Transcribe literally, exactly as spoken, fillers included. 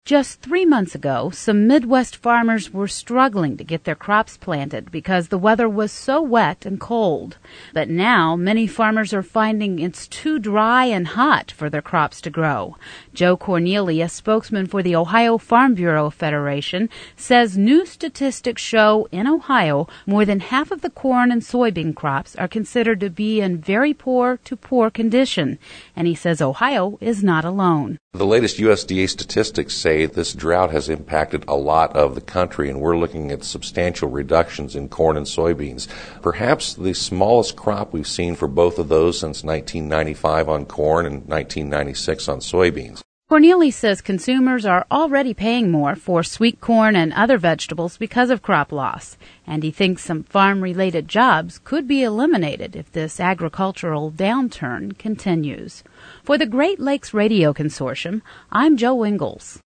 Just three months ago, some Midwest farmers were struggling to get their crops planted because the weather was so wet and cold. But now, many farmers are finding it's too dry and hot for their crops to grow. Joe Cornelia, spokesman for the Ohio Farm Bureau Federation, says new statistics show in Ohio more than half of the corn and soybean crops are considered to be in very poor to poor condition. And he says Ohio is not alone. The latest U S D A statistics say this drought has impacted a lot of the country, and we're looking at substantial reductions in corn and soybeans. Perhaps the smallest crop we've seen for both of those since nineteen ninety-five on corn and nineteen ninety-six on soybeans. Corneli says consumers are already paying more for sweet corn and other vegetables because of crop loss, and he thinks some farm-related jobs could be eliminated if this agricultural downturn continues. For the Great Lakes Radio Consortium, I'm Joe Ingles.